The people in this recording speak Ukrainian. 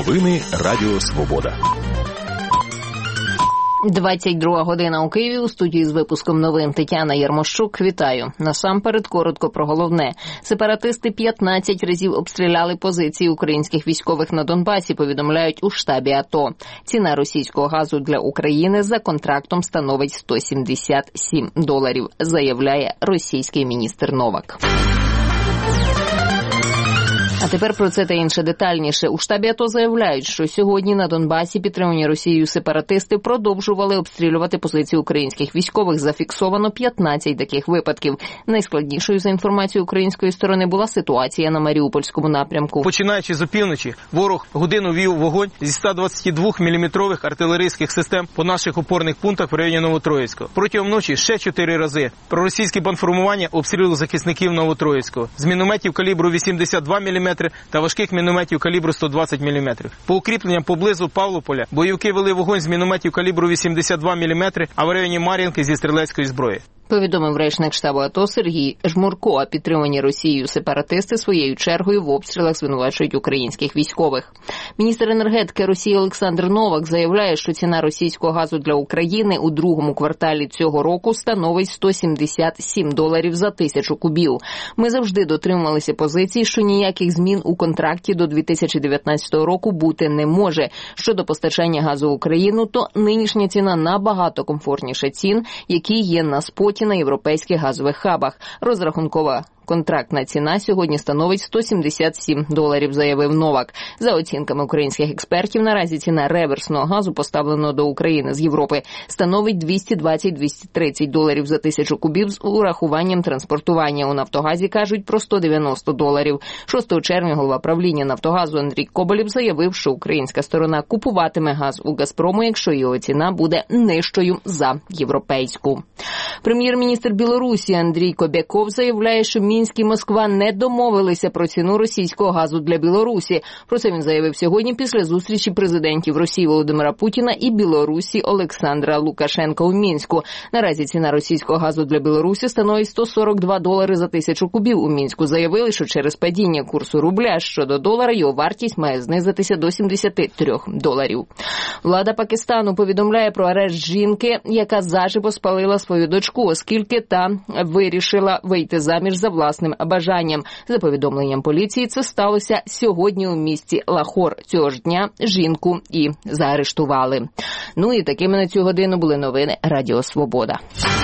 Новини Радіо Свобода. 22 година у Києві. У студії з випуском новин Тетяна Ярмощук. Вітаю. Насамперед коротко про головне. Сепаратисти 15 разів обстріляли позиції українських військових на Донбасі, повідомляють у штабі АТО. Ціна російського газу для України за контрактом становить $177, заявляє російський міністр Новак. А тепер про це та інше детальніше. У штабі АТО заявляють, що сьогодні на Донбасі підтримані Росією сепаратисти продовжували обстрілювати позиції українських військових. Зафіксовано 15 таких випадків. Найскладнішою, за інформацією української сторони, була ситуація на Маріупольському напрямку. Починаючи з опівночі, ворог годину вів вогонь зі 122 мм артилерійських систем по наших опорних пунктах в районі Новотроїцького. Протягом ночі ще 4 рази проросійські бандформування обстрілювали захисників Новотроїцького з мінометів калібру 82 мм та важких мінометів калібру 120 мм. По укріпленням поблизу Павлополя бойовики вели вогонь з мінометів калібру 82 мм, а в районі Мар'їнки зі стрілецької зброї. Повідомив речник штабу АТО Сергій Жмурко, а підтримані Росією сепаратисти своєю чергою в обстрілах звинувачують українських військових. Міністр енергетики Росії Олександр Новак заявляє, що ціна російського газу для України у другому кварталі цього року становить $177 за 1000 кубів. Ми завжди дотримувалися позиції, що ніяких змін у контракті до 2019 року бути не може. Щодо постачання газу в Україну, то нинішня ціна набагато комфортніша цін, які є на споті на європейських газових хабах. Розрахункова контрактна ціна сьогодні становить $177, заявив Новак. За оцінками українських експертів, наразі ціна реверсного газу, поставленого до України з Європи, становить $220-230 за 1000 кубів з урахуванням транспортування. У Нафтогазі кажуть про $190. 6 червня голова правління Нафтогазу Андрій Коболєв заявив, що українська сторона купуватиме газ у Газпрому, якщо його ціна буде нижчою за європейську. Прем'єр-міністр Білорусі Андрій Кобяков заявляє, що Мінськ і Москва не домовилися про ціну російського газу для Білорусі. Про це він заявив сьогодні після зустрічі президентів Росії Володимира Путіна і Білорусі Олександра Лукашенка у Мінську. Наразі ціна російського газу для Білорусі становить $142 за 1000 кубів. У Мінську заявили, що через падіння курсу рубля щодо долара його вартість має знизитися до $73. Влада Пакистану повідомляє про арешт жінки, яка заживо спалила свою дочку, оскільки та вирішила вийти заміж за власним бажанням. За повідомленням поліції, це сталося сьогодні у місті Лахор. Цього ж дня жінку і заарештували. Ну і такими на цю годину були новини Радіо Свобода.